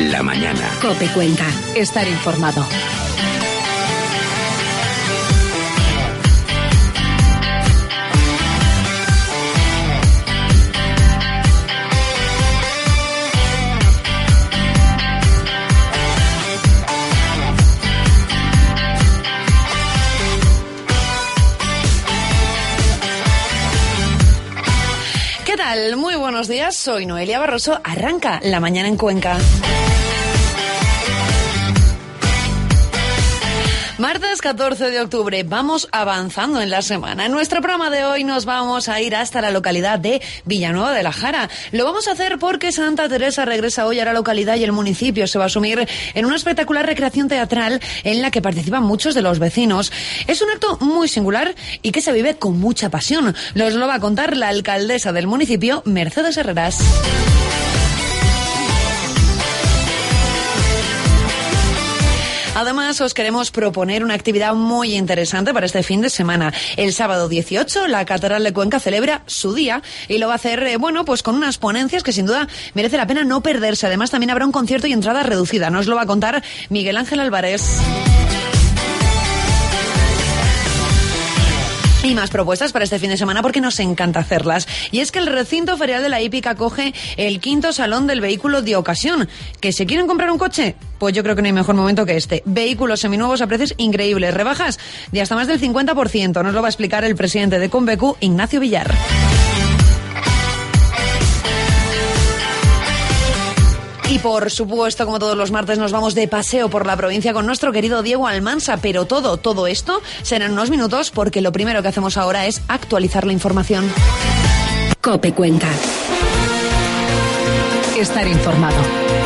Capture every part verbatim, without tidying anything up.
la mañana. COPE Cuenca. Estar informado. ¿Qué tal? Muy buenos días, soy Noelia Barroso. Arranca la mañana en Cuenca. Martes catorce de octubre, vamos avanzando en la semana. En nuestro programa de hoy nos vamos a ir hasta la localidad de Villanueva de la Jara. Lo vamos a hacer porque Santa Teresa regresa hoy a la localidad y el municipio se va a sumir en una espectacular recreación teatral en la que participan muchos de los vecinos. Es un acto muy singular y que se vive con mucha pasión. Nos lo va a contar la alcaldesa del municipio, Mercedes Herreras. Además, os queremos proponer una actividad muy interesante para este fin de semana. El sábado dieciocho, la Catedral de Cuenca celebra su día y lo va a hacer, eh, bueno, pues con unas ponencias que sin duda merece la pena no perderse. Además, también habrá un concierto y entrada reducida. Nos lo va a contar Miguel Ángel Álvarez. Y más propuestas para este fin de semana porque nos encanta hacerlas. Y es que el recinto ferial de la Hípica acoge el quinto salón del vehículo de ocasión. ¿Que se quieren comprar un coche? Pues yo creo que no hay mejor momento que este. Vehículos seminuevos a precios increíbles. Rebajas de hasta más del cincuenta por ciento. Nos lo va a explicar el presidente de Convecu, Ignacio Villar. Y por supuesto, como todos los martes, nos vamos de paseo por la provincia con nuestro querido Diego Almansa. Pero todo, todo esto será en unos minutos porque lo primero que hacemos ahora es actualizar la información. COPE Cuenca. Estar informado.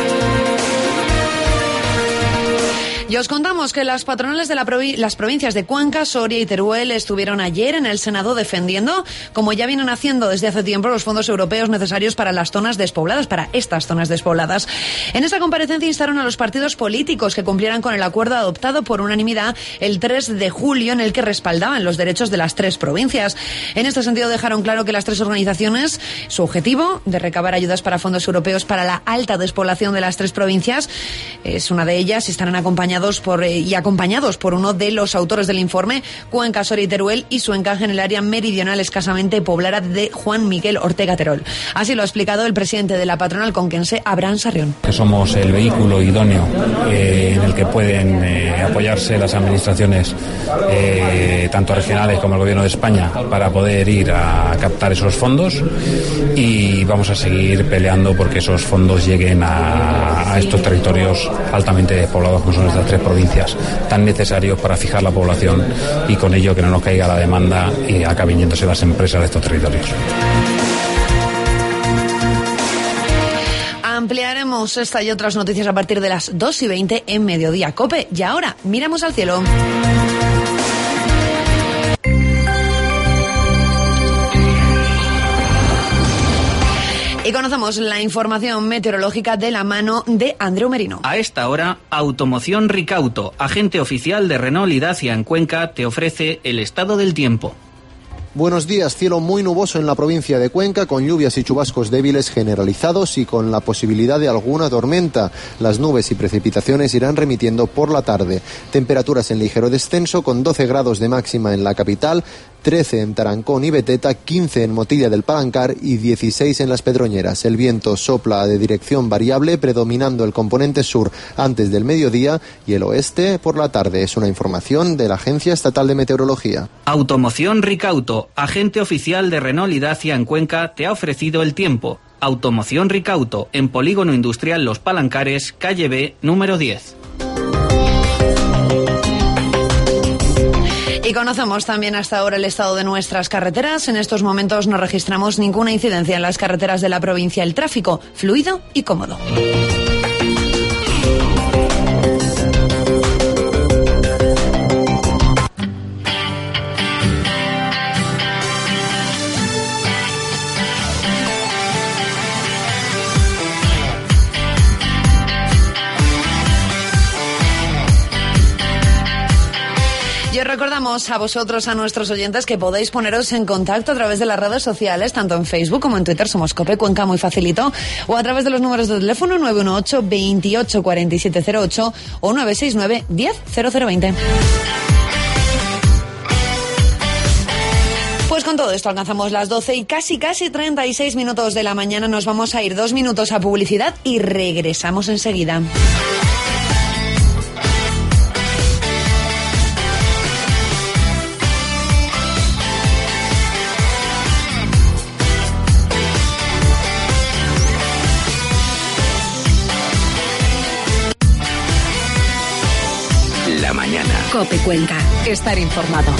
Y os contamos que las patronales de la provi- las provincias de Cuenca, Soria y Teruel estuvieron ayer en el Senado defendiendo, como ya vienen haciendo desde hace tiempo, los fondos europeos necesarios para las zonas despobladas, para estas zonas despobladas. En esta comparecencia instaron a los partidos políticos que cumplieran con el acuerdo adoptado por unanimidad el tres de julio en el que respaldaban los derechos de las tres provincias. En este sentido dejaron claro que las tres organizaciones, su objetivo de recabar ayudas para fondos europeos para la alta despoblación de las tres provincias, es una de ellas, estarán acompañados Por, eh, y acompañados por uno de los autores del informe, Cuenca, Soria y Teruel, y su encaje en el área meridional escasamente poblada de Juan Miguel Ortega Terol. Así lo ha explicado el presidente de la patronal conquense, Abraham Sarrión. Que somos el vehículo idóneo eh, en el que pueden eh, apoyarse las administraciones eh, tanto regionales como el gobierno de España para poder ir a captar esos fondos, y vamos a seguir peleando porque esos fondos lleguen a, a estos territorios altamente despoblados como son estas tres provincias, tan necesarios para fijar la población y con ello que no nos caiga la demanda y acaben yéndose las empresas de estos territorios. Ampliaremos esta y otras noticias a partir de las dos y veinte en Mediodía COPE. Y ahora, miramos al cielo. Y conocemos la información meteorológica de la mano de Andreu Merino. A esta hora, Automoción Ricauto, agente oficial de Renault y Dacia en Cuenca, te ofrece el estado del tiempo. Buenos días, cielo muy nuboso en la provincia de Cuenca, con lluvias y chubascos débiles generalizados y con la posibilidad de alguna tormenta. Las nubes y precipitaciones irán remitiendo por la tarde. Temperaturas en ligero descenso, con doce grados de máxima en la capital, trece en Tarancón y Beteta, quince en Motilla del Palancar y dieciséis en Las Pedroñeras. El viento sopla de dirección variable, predominando el componente sur antes del mediodía y el oeste por la tarde. Es una información de la Agencia Estatal de Meteorología. Automoción Ricauto, agente oficial de Renault y Dacia en Cuenca, te ha ofrecido el tiempo. Automoción Ricauto, en Polígono Industrial Los Palancares, calle B, número diez. Y conocemos también hasta ahora el estado de nuestras carreteras. En estos momentos no registramos ninguna incidencia en las carreteras de la provincia. El tráfico fluido y cómodo. recordamos a vosotros, a nuestros oyentes, que podéis poneros en contacto a través de las redes sociales, tanto en Facebook como en Twitter, somos Cope Cuenca, muy facilito, o a través de los números de teléfono nueve uno ocho, veintiocho, cuarenta y siete cero ocho o nueve seis nueve, diez, cero cero veinte. Pues con todo esto alcanzamos las doce y casi casi treinta y seis minutos de la mañana. Nos vamos a ir dos minutos a publicidad y regresamos enseguida. La mañana. Cope Cuenca, estar informado.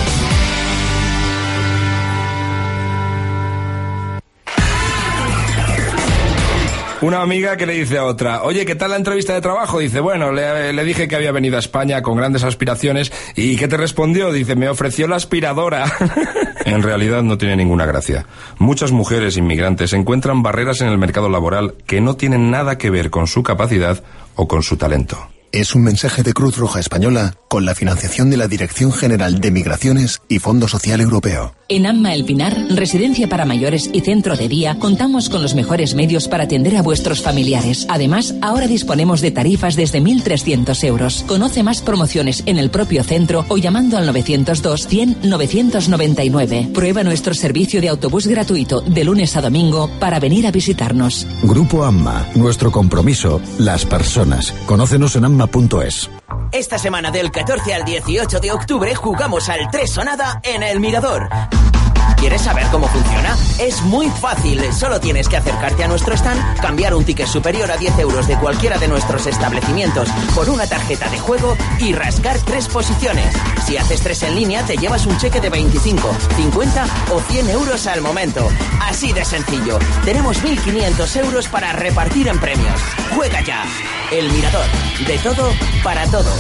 Una amiga que le dice a otra, oye, ¿qué tal la entrevista de trabajo? Dice, bueno, le, le dije que había venido a España con grandes aspiraciones. ¿Y qué te respondió? Dice, me ofreció la aspiradora. En realidad no tiene ninguna gracia. Muchas mujeres inmigrantes encuentran barreras en el mercado laboral que no tienen nada que ver con su capacidad o con su talento. Es un mensaje de Cruz Roja Española con la financiación de la Dirección General de Migraciones y Fondo Social Europeo. En Amma El Pinar, residencia para mayores y centro de día, contamos con los mejores medios para atender a vuestros familiares. Además, ahora disponemos de tarifas desde mil trescientos euros. Conoce más promociones en el propio centro o llamando al novecientos dos, cien, novecientos noventa y nueve. Prueba nuestro servicio de autobús gratuito de lunes a domingo para venir a visitarnos. Grupo Amma, nuestro compromiso, las personas. Conócenos en amma punto es. Esta semana del catorce al dieciocho de octubre jugamos al tres o nada en El Mirador. ¿Quieres saber cómo funciona? Es muy fácil. Solo tienes que acercarte a nuestro stand, cambiar un ticket superior a diez euros de cualquiera de nuestros establecimientos por una tarjeta de juego y rascar tres posiciones. Si haces tres en línea, te llevas un cheque de veinticinco, cincuenta o cien euros al momento. Así de sencillo. Tenemos mil quinientos euros para repartir en premios. ¡Juega ya! El Mirador. De todo para todos.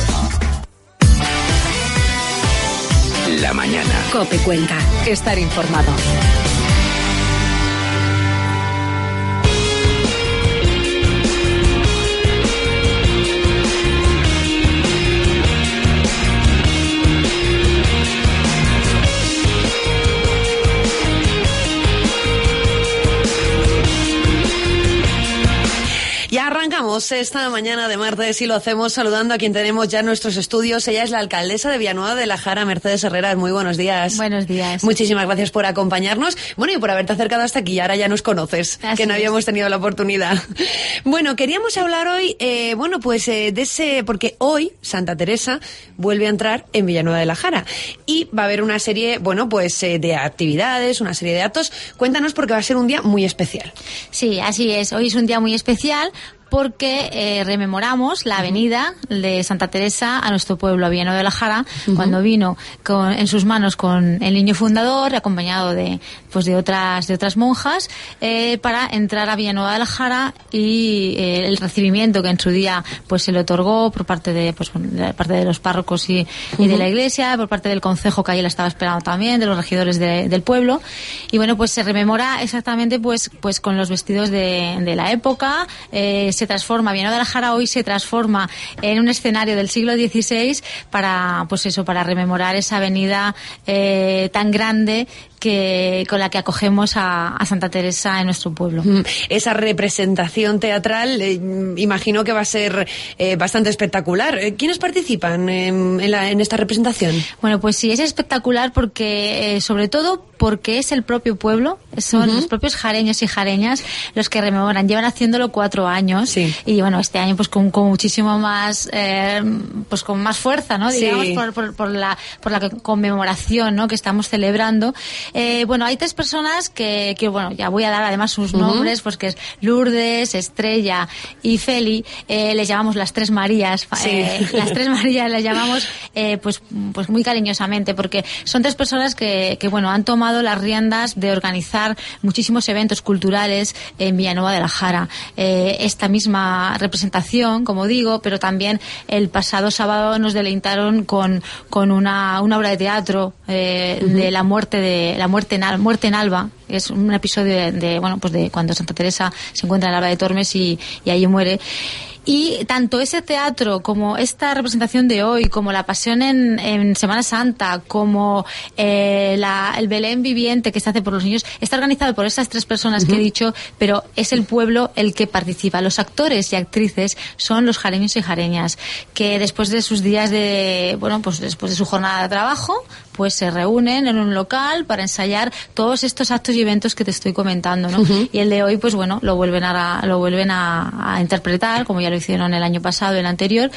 La mañana. Cope Cuenca, estar informado. Ya arrancamos esta mañana de martes y lo hacemos saludando a quien tenemos ya en nuestros estudios. Ella es la alcaldesa de Villanueva de la Jara, Mercedes Herreras. Muy buenos días. Buenos días. Muchísimas gracias por acompañarnos. Bueno, y por haberte acercado hasta aquí. Ahora ya nos conoces, Así que no habíamos tenido la oportunidad. Bueno, queríamos hablar hoy, eh, bueno, pues eh, de ese, porque hoy Santa Teresa vuelve a entrar en Villanueva de la Jara y va a haber una serie, bueno, pues eh, de actividades, una serie de actos. Cuéntanos, porque va a ser un día muy especial. Sí, así es. Hoy es un día muy especial porque eh, rememoramos la venida de Santa Teresa a nuestro pueblo, a Villanueva de la Jara, uh-huh. cuando vino con, en sus manos con el niño fundador, acompañado de pues de otras de otras monjas, eh, para entrar a Villanueva de la Jara y eh, el recibimiento que en su día pues se le otorgó por parte de pues de parte de los párrocos y, uh-huh. y de la iglesia, por parte del concejo que ahí la estaba esperando también, de los regidores de, del pueblo, y bueno, pues se rememora exactamente pues pues con los vestidos de, de la época. eh, se transforma, Villanueva de la Jara hoy se transforma en un escenario del siglo dieciséis para, pues eso, para rememorar esa avenida eh, tan grande que con la que acogemos a, a Santa Teresa en nuestro pueblo. Esa representación teatral, eh, imagino que va a ser eh, bastante espectacular. ¿Quiénes participan en, en, la, en esta representación? Bueno, pues sí, es espectacular porque, eh, sobre todo, porque es el propio pueblo, son uh-huh. los propios jareños y jareñas los que rememoran. Llevan haciéndolo cuatro años sí. y bueno, este año pues con, con muchísimo más, eh, pues con más fuerza, ¿no? Digamos, sí. por, por, por la por la conmemoración, ¿no? que estamos celebrando. Eh, bueno, hay tres personas que, que, bueno, ya voy a dar además sus uh-huh. nombres, pues que es Lourdes, Estrella y Feli. Eh, les llamamos las tres Marías. Sí. Eh, las tres Marías les llamamos, eh, pues, pues muy cariñosamente, porque son tres personas que, que, bueno, han tomado las riendas de organizar muchísimos eventos culturales en Villanueva de la Jara. Eh, esta misma representación, como digo, pero también el pasado sábado nos deleitaron con, con una, una obra de teatro eh, uh-huh. de la muerte de la muerte en, muerte en Alba. Es un episodio de, de bueno pues de cuando Santa Teresa se encuentra en Alba de Tormes y, y allí muere. Y tanto ese teatro como esta representación de hoy, como la Pasión en, en Semana Santa, como eh, la, el Belén viviente que se hace por los niños, está organizado por esas tres personas uh-huh. que he dicho, pero es el pueblo el que participa. Los actores y actrices son los jareños y jareñas, que después de sus días de, bueno, pues después de su jornada de trabajo, pues se reúnen en un local para ensayar todos estos actos y eventos que te estoy comentando, ¿no? Uh-huh. Y el de hoy, pues bueno, lo vuelven a lo vuelven a, a interpretar, como ya lo hicieron el año pasado y el anterior.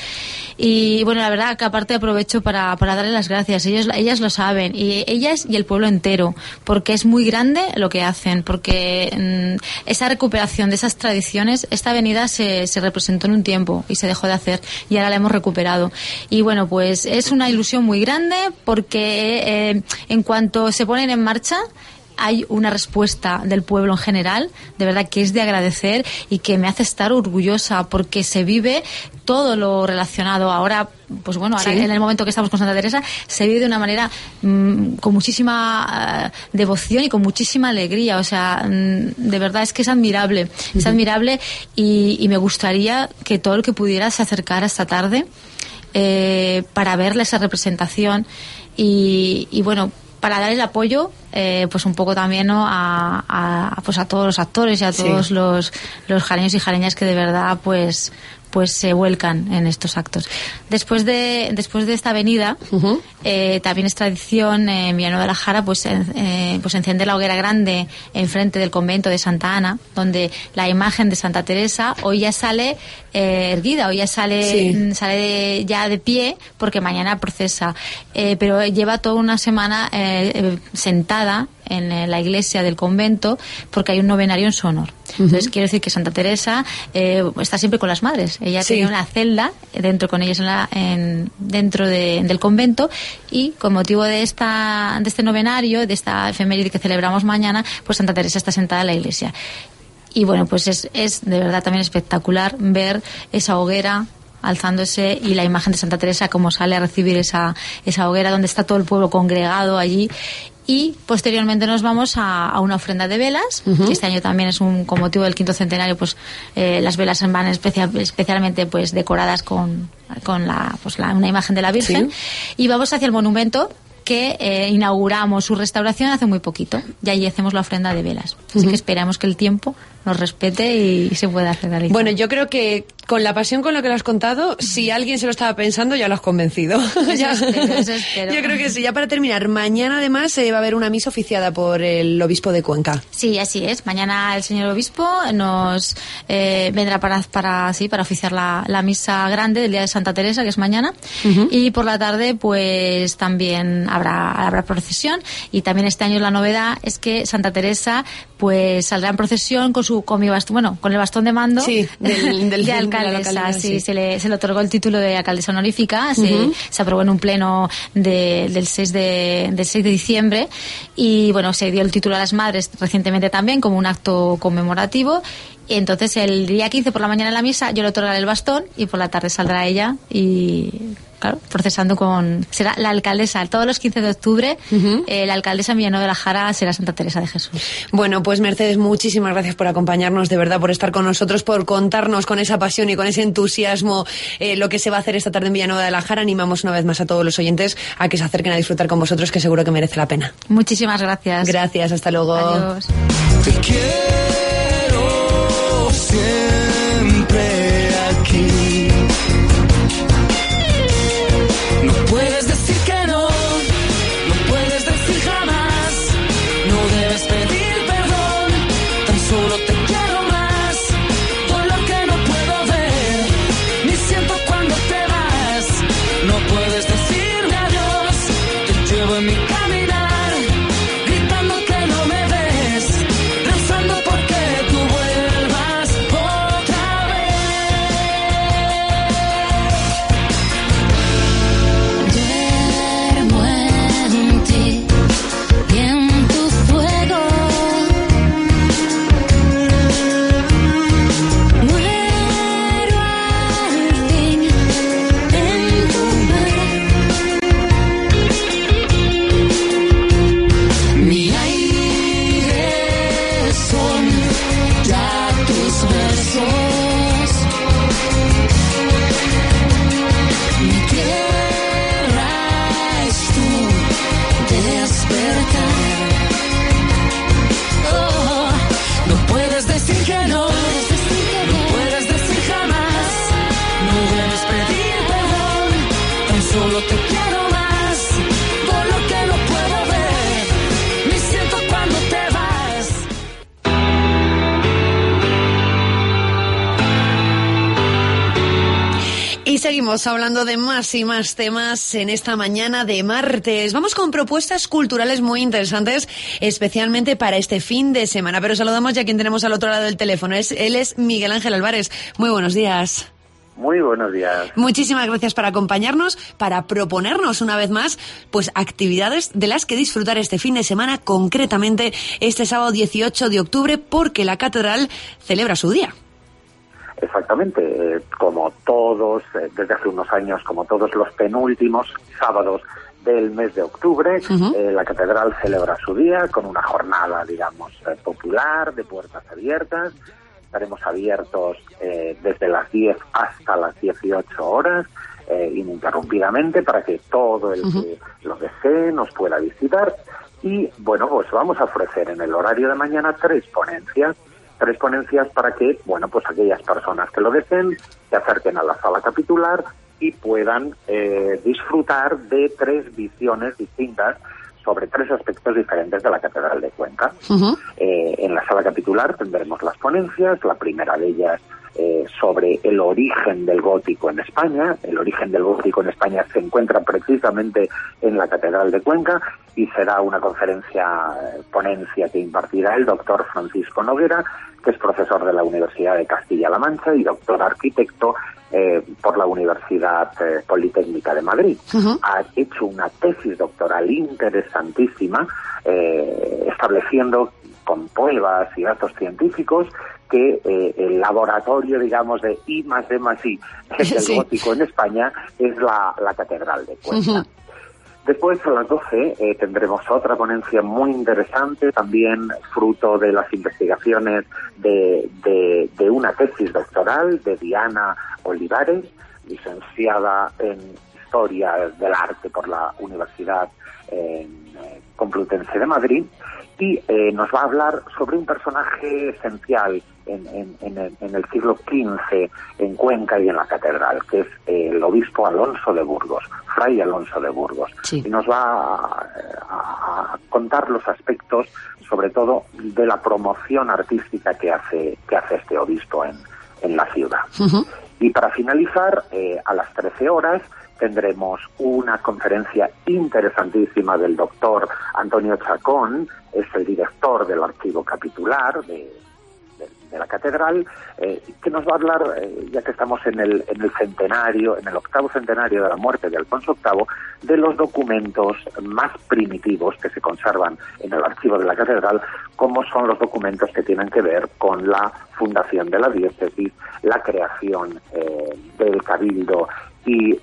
Y bueno, la verdad que aparte aprovecho para, para darle las gracias. Ellos, ellas lo saben, y ellas y el pueblo entero, porque es muy grande lo que hacen, porque mmm, esa recuperación de esas tradiciones, esta avenida se, se representó en un tiempo y se dejó de hacer, y ahora la hemos recuperado. Y bueno, pues es una ilusión muy grande, porque Eh, en cuanto se ponen en marcha hay una respuesta del pueblo en general, de verdad que es de agradecer y que me hace estar orgullosa, porque se vive todo lo relacionado. Ahora, pues bueno, ahora ¿sí? en el momento que estamos con Santa Teresa, se vive de una manera mmm, con muchísima uh, devoción y con muchísima alegría. O sea, mmm, de verdad es que es admirable, uh-huh. es admirable y, y me gustaría que todo el que pudiera se acercara esta tarde eh, para verle esa representación. Y, y bueno, para dar el apoyo, eh, pues un poco también, ¿no?, a, a, pues a todos los actores y a todos sí. los, los jareños y jareñas que de verdad pues pues se vuelcan en estos actos. Después de después de esta avenida, uh-huh. eh, también es tradición eh, en Villanueva de la Jara, pues, eh, pues encender la hoguera grande enfrente del convento de Santa Ana, donde la imagen de Santa Teresa hoy ya sale eh, erguida, hoy ya sale, sí. sale de, ya de pie, porque mañana procesa, eh, pero lleva toda una semana eh, eh, sentada en eh, la iglesia del convento, porque hay un novenario en su honor. Uh-huh. Entonces quiero decir que Santa Teresa eh, está siempre con las madres. Ella sí. tenía una celda dentro con ellas en la, en, dentro de, del convento, y con motivo de esta de este novenario, de esta efeméride que celebramos mañana, pues Santa Teresa está sentada en la iglesia. Y bueno, pues es, es de verdad también espectacular ver esa hoguera alzándose y la imagen de Santa Teresa como sale a recibir esa, esa hoguera, donde está todo el pueblo congregado allí. Y posteriormente nos vamos a, a una ofrenda de velas. Uh-huh. Este año también es un, con motivo del quinto centenario, pues eh, las velas van especial, especialmente pues decoradas con, con la, pues la, una imagen de la Virgen. Sí. Y vamos hacia el monumento, que eh, inauguramos su restauración hace muy poquito, y allí hacemos la ofrenda de velas. Así uh-huh. que esperamos que el tiempo nos respete y se pueda hacer realizar. Bueno, yo creo que con la pasión con lo que lo has contado, si alguien se lo estaba pensando, ya lo has convencido. Eso ya. Espero, eso espero. Yo creo que sí. Ya para terminar, mañana además se eh, va a haber una misa oficiada por el obispo de Cuenca. Sí, así es. Mañana el señor obispo nos eh, vendrá para para sí para oficiar la, la misa grande del día de Santa Teresa, que es mañana, uh-huh. y por la tarde pues también habrá habrá procesión. Y también este año la novedad es que Santa Teresa pues saldrá en procesión con su con mi bastón, bueno, con el bastón de mando, sí, del, del, de alcaldesa. Sí, sí. Se, le, se le otorgó el título de alcaldesa honorífica. Se, uh-huh. se aprobó en un pleno de, del seis de del seis de diciembre, y bueno, se dio el título a las madres recientemente también como un acto conmemorativo. Y entonces el día quince por la mañana en la misa yo le otorgaré el bastón, y por la tarde saldrá ella y, claro, procesando con... Será la alcaldesa, todos los quince de octubre, uh-huh. eh, la alcaldesa en Villanueva de la Jara será Santa Teresa de Jesús. Bueno, pues Mercedes, muchísimas gracias por acompañarnos, de verdad, por estar con nosotros, por contarnos con esa pasión y con ese entusiasmo eh, lo que se va a hacer esta tarde en Villanueva de la Jara. Animamos una vez más a todos los oyentes a que se acerquen a disfrutar con vosotros, que seguro que merece la pena. Muchísimas gracias. Gracias, hasta luego. Adiós. Te quiero siempre aquí. No puedes decir que no, no puedes decir jamás. No debes pedir perdón, tan solo te quiero más. Por lo que no puedo ver, ni siento cuando te vas. No puedes decirme adiós, te llevo en mi caminar, gritando que no me ves, rezando porque tú vuelvas otra vez. Duermo en ti y en tu fuego. Muero al fin en tu mar. Mi aire son ya tus besos. seguimos hablando de más y más temas en esta mañana de martes. Vamos con propuestas culturales muy interesantes, especialmente para este fin de semana. Pero saludamos ya a quien tenemos al otro lado del teléfono. Es, él es Miguel Ángel Álvarez. Muy buenos días. Muy buenos días. Muchísimas gracias por acompañarnos, para proponernos una vez más pues actividades de las que disfrutar este fin de semana, concretamente este sábado dieciocho de octubre, porque la Catedral celebra su día. Exactamente, eh, como todos, eh, desde hace unos años, como todos los penúltimos sábados del mes de octubre, uh-huh. eh, la Catedral celebra su día con una jornada, digamos, eh, popular, de puertas abiertas. Estaremos abiertos eh, desde las diez hasta las dieciocho horas, eh, ininterrumpidamente, para que todo el uh-huh. que lo desee nos pueda visitar. Y, bueno, pues vamos a ofrecer en el horario de mañana tres ponencias. Tres ponencias para que, bueno, pues aquellas personas que lo deseen se acerquen a la sala capitular y puedan eh, disfrutar de tres visiones distintas sobre tres aspectos diferentes de la Catedral de Cuenca. Uh-huh. Eh, en la sala capitular tendremos las ponencias, la primera de ellas eh, sobre el origen del gótico en España. El origen del gótico en España se encuentra precisamente en la Catedral de Cuenca y será una conferencia, eh, ponencia que impartirá el doctor Francisco Noguera, que es profesor de la Universidad de Castilla-La Mancha y doctor arquitecto eh, por la Universidad eh, Politécnica de Madrid. Uh-huh. Ha hecho una tesis doctoral interesantísima, eh, estableciendo con pruebas y datos científicos que eh, el laboratorio, digamos, de I más D más I del sí. gótico en España es la, la Catedral de Cuenca. Uh-huh. Después, a las doce, eh, tendremos otra ponencia muy interesante, también fruto de las investigaciones de, de, de una tesis doctoral de Diana Olivares, licenciada en Historia del Arte por la Universidad eh, Complutense de Madrid, y eh, nos va a hablar sobre un personaje esencial en, en, en, el, en el siglo quince en Cuenca y en la Catedral, que es eh, el obispo Alonso de Burgos, Fray Alonso de Burgos. Sí. Y nos va a, a, a contar los aspectos, sobre todo, de la promoción artística que hace, que hace este obispo en, en la ciudad. Uh-huh. Y para finalizar, eh, a las trece horas, tendremos una conferencia interesantísima del doctor Antonio Chacón, es el director del archivo capitular de, de, de la Catedral, eh, que nos va a hablar, eh, ya que estamos en el, en el centenario, en el octavo centenario de la muerte de Alfonso octavo, de los documentos más primitivos que se conservan en el archivo de la Catedral, como son los documentos que tienen que ver con la fundación de la diócesis, la creación eh, del cabildo y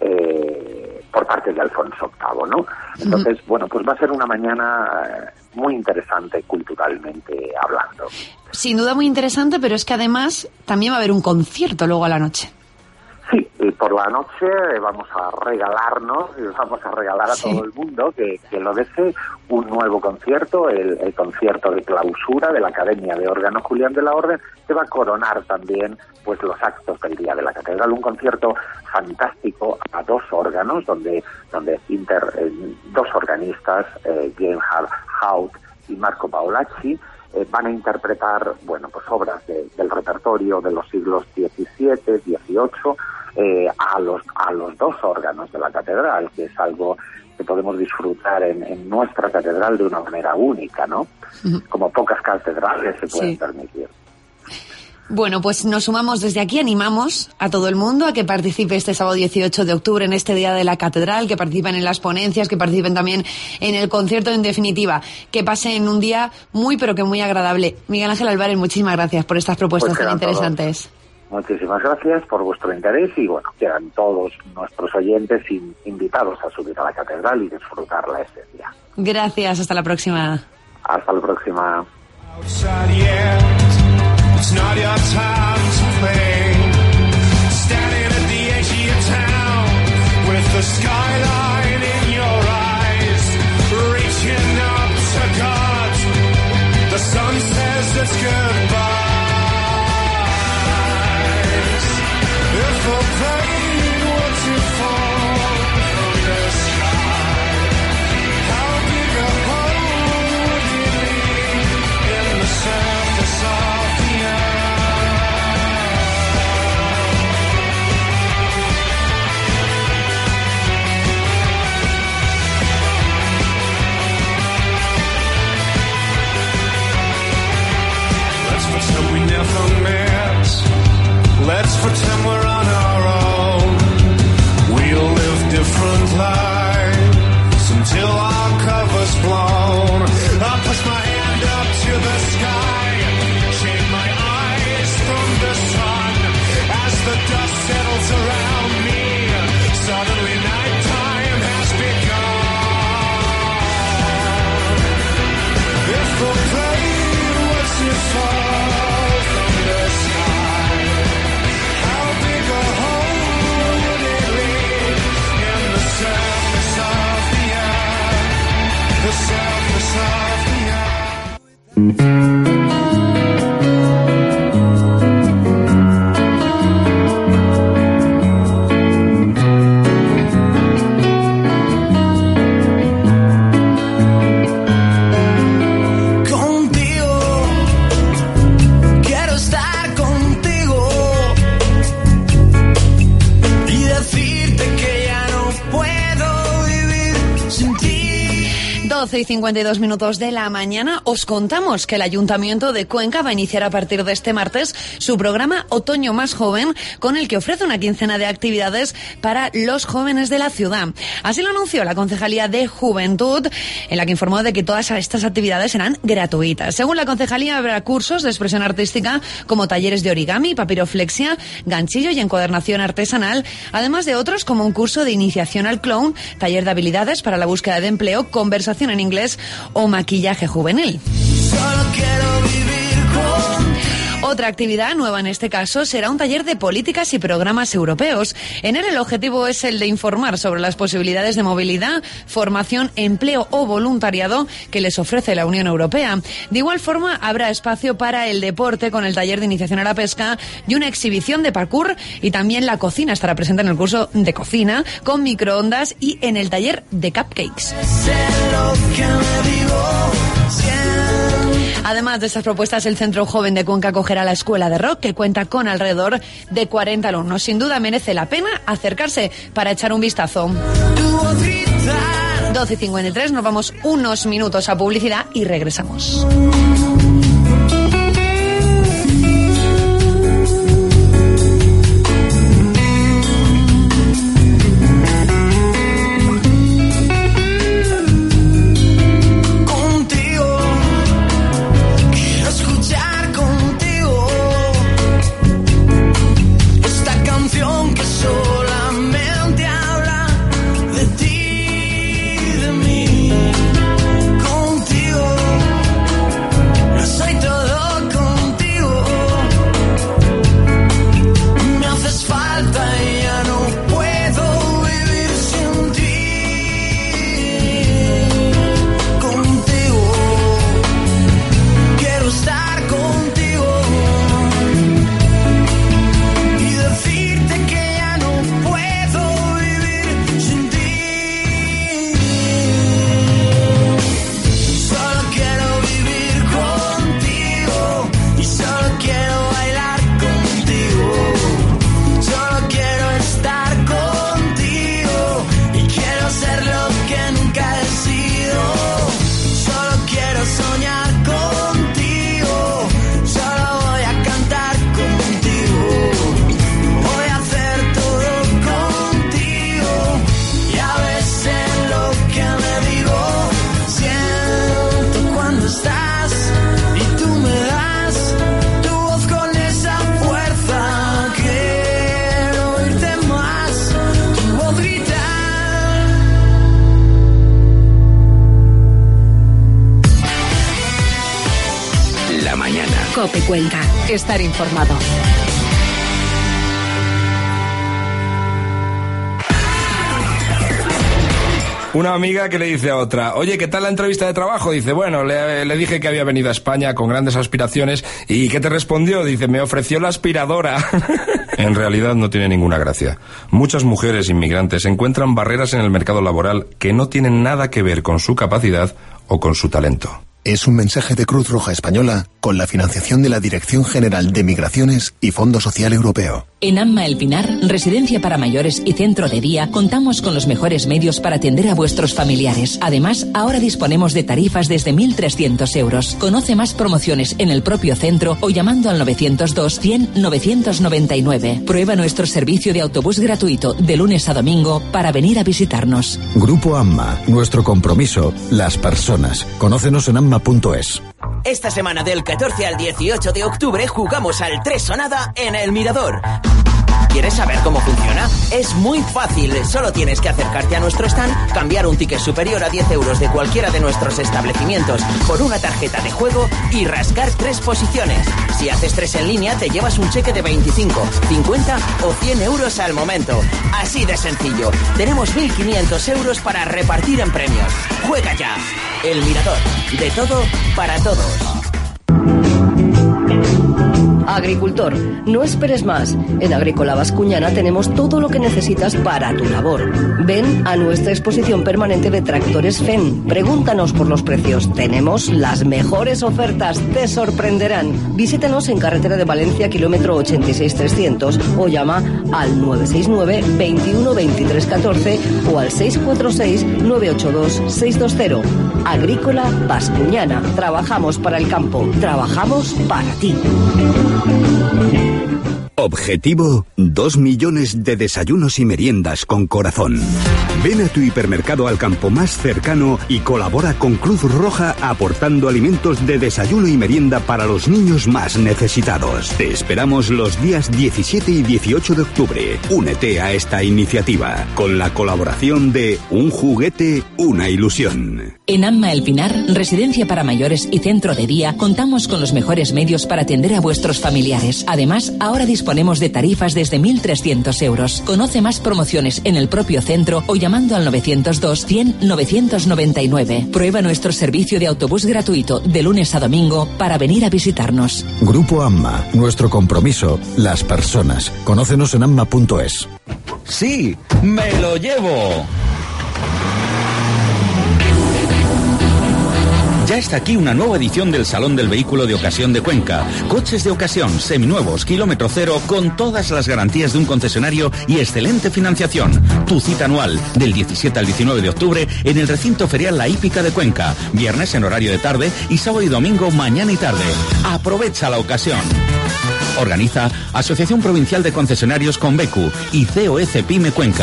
eh, por parte de Alfonso octavo, ¿no? Entonces, uh-huh. bueno, pues va a ser una mañana muy interesante culturalmente hablando. Sin duda muy interesante, pero es que además también va a haber un concierto luego a la noche. Sí, y por la noche vamos a regalarnos, vamos a regalar a sí. todo el mundo que, que lo desee un nuevo concierto, el, el concierto de clausura de la Academia de Órgano Julián de la Orden, que va a coronar también pues los actos del Día de la Catedral, un concierto fantástico a dos órganos, donde donde inter, eh, dos organistas, eh, Gerhard Haut y Marco Paolacci, Eh, van a interpretar, bueno, pues obras de, del repertorio de los siglos diecisiete, dieciocho, eh, a los a los dos órganos de la catedral, que es algo que podemos disfrutar en, en nuestra catedral de una manera única, ¿no? Uh-huh. Como pocas catedrales se pueden sí. permitir. Bueno, pues nos sumamos desde aquí, animamos a todo el mundo a que participe este sábado dieciocho de octubre en este Día de la Catedral, que participen en las ponencias, que participen también en el concierto, en definitiva, que pasen un día muy pero que muy agradable. Miguel Ángel Álvarez, muchísimas gracias por estas propuestas pues tan interesantes. Todos. Muchísimas gracias por vuestro interés y bueno, quedan todos nuestros oyentes invitados a subir a la Catedral y disfrutarla ese día. Gracias, hasta la próxima. Hasta la próxima. It's not your time to play. Standing at the edge of your town with the skyline in your eyes, reaching up to God. The sun says it's goodbyes. If a plane were to fall from the sky, how big a hole would it leave in the surface of the earth? doce y cincuenta y dos minutos de la mañana os contamos que el Ayuntamiento de Cuenca va a iniciar a partir de este martes su programa Otoño Más Joven, con el que ofrece una quincena de actividades para los jóvenes de la ciudad. Así lo anunció la Concejalía de Juventud, en la que informó de que todas estas actividades serán gratuitas. Según la Concejalía, habrá cursos de expresión artística como talleres de origami, papiroflexia, ganchillo y encuadernación artesanal, además de otros como un curso de iniciación al clown, taller de habilidades para la búsqueda de empleo, conversación en inglés o maquillaje juvenil. Solo quiero vivir con... Otra actividad nueva en este caso será un taller de políticas y programas europeos. En él el objetivo es el de informar sobre las posibilidades de movilidad, formación, empleo o voluntariado que les ofrece la Unión Europea. De igual forma habrá espacio para el deporte con el taller de iniciación a la pesca y una exhibición de parkour, y también la cocina estará presente en el curso de cocina con microondas y en el taller de cupcakes. Además de estas propuestas, el Centro Joven de Cuenca acogerá la Escuela de Rock, que cuenta con alrededor de cuarenta alumnos. Sin duda merece la pena acercarse para echar un vistazo. doce y cincuenta y tres, nos vamos unos minutos a publicidad y regresamos. COPE Cuenca. Estar informado. Una amiga que le dice a otra, oye, ¿qué tal la entrevista de trabajo? Dice, bueno, le, le dije que había venido a España con grandes aspiraciones. ¿Y qué te respondió? Dice, me ofreció la aspiradora. En realidad no tiene ninguna gracia. Muchas mujeres inmigrantes encuentran barreras en el mercado laboral que no tienen nada que ver con su capacidad o con su talento. Es un mensaje de Cruz Roja Española con la financiación de la Dirección General de Migraciones y Fondo Social Europeo. En Amma El Pinar, residencia para mayores y centro de día, contamos con los mejores medios para atender a vuestros familiares. Además, ahora disponemos de tarifas desde mil trescientos euros. Conoce más promociones en el propio centro o llamando al novecientos dos, cien, novecientos noventa y nueve. Prueba nuestro servicio de autobús gratuito de lunes a domingo para venir a visitarnos. Grupo Amma, nuestro compromiso, las personas. Conócenos en amma punto es. Esta semana del catorce al dieciocho de octubre jugamos al tres o nada en El Mirador. ¿Quieres saber cómo funciona? Es muy fácil, solo tienes que acercarte a nuestro stand, cambiar un ticket superior a diez euros de cualquiera de nuestros establecimientos por una tarjeta de juego y rascar tres posiciones. Si haces tres en línea te llevas un cheque de veinticinco, cincuenta o cien euros al momento. Así de sencillo. Tenemos mil quinientos euros para repartir en premios. Juega ya. El Mirador. De todo para todos. Agricultor, no esperes más. En Agrícola Bascuñana tenemos todo lo que necesitas para tu labor. Ven a nuestra exposición permanente de tractores F E N. Pregúntanos por los precios. Tenemos las mejores ofertas. Te sorprenderán. Visítanos en carretera de Valencia, kilómetro ochenta y seis trescientos, o llama al nueve seis nueve, veintiuno, veintitrés, catorce o al seis cuatro seis, nueve ocho dos, seis dos cero. Agrícola Bascuñana. Trabajamos para el campo. Trabajamos para ti. Objetivo, dos millones de desayunos y meriendas con corazón. Ven a tu hipermercado al campo más cercano y colabora con Cruz Roja aportando alimentos de desayuno y merienda para los niños más necesitados. Te esperamos los días diecisiete y dieciocho de octubre. Únete a esta iniciativa con la colaboración de Un Juguete, Una Ilusión. En AMMA El Pinar, residencia para mayores y centro de día, contamos con los mejores medios para atender a vuestros familiares. Además, ahora disponemos de tarifas desde mil trescientos euros. Conoce más promociones en el propio centro o llamando al novecientos dos, cien, novecientos noventa y nueve. Prueba nuestro servicio de autobús gratuito de lunes a domingo para venir a visitarnos. Grupo AMMA, nuestro compromiso, las personas. Conócenos en amma punto es. Sí, me lo llevo. Ya está aquí una nueva edición del Salón del Vehículo de Ocasión de Cuenca. Coches de ocasión, seminuevos, kilómetro cero, con todas las garantías de un concesionario y excelente financiación. Tu cita anual, del diecisiete al diecinueve de octubre, en el recinto ferial La Hípica de Cuenca. Viernes en horario de tarde y sábado y domingo mañana y tarde. Aprovecha la ocasión. Organiza Asociación Provincial de Concesionarios Convecu y C O E C Pyme Cuenca.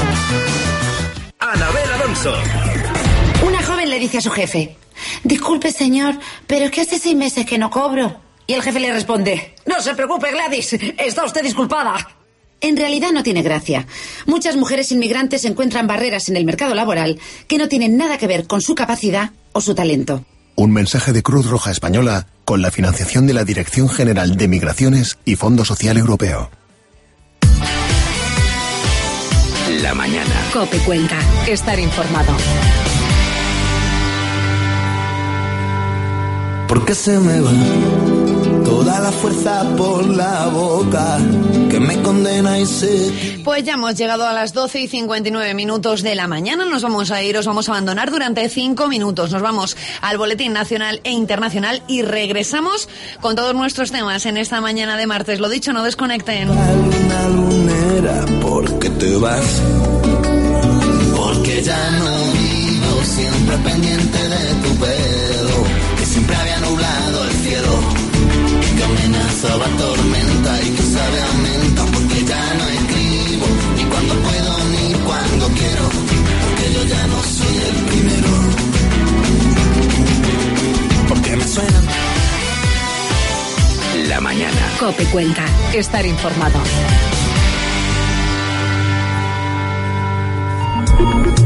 Anabel Alonso. Una joven le dice a su jefe: disculpe, señor, pero es que hace seis meses que no cobro. Y el jefe le responde: no se preocupe, Gladys, está usted disculpada. En realidad no tiene gracia. Muchas mujeres inmigrantes encuentran barreras en el mercado laboral que no tienen nada que ver con su capacidad o su talento. Un mensaje de Cruz Roja Española con la financiación de la Dirección General de Migraciones y Fondo Social Europeo. La mañana. COPE Cuenca. Estar informado. Porque se me va toda la fuerza por la boca que me condena y se... Pues ya hemos llegado a las doce y cincuenta y nueve minutos de la mañana. Nos vamos a ir, os vamos a abandonar durante cinco minutos. Nos vamos al Boletín Nacional e Internacional y regresamos con todos nuestros temas en esta mañana de martes. Lo dicho, no desconecten. Luna lunera, ¿por qué te vas? Porque ya no vivo siempre pendiente de tu pelo, que siempre había nublado el cielo, que amenazaba tormenta y que sabe a menta. Porque ya no escribo ni cuando puedo ni cuando quiero, porque yo ya no soy el primero. Porque me suenan la mañana. COPE Cuenca. Estar informado.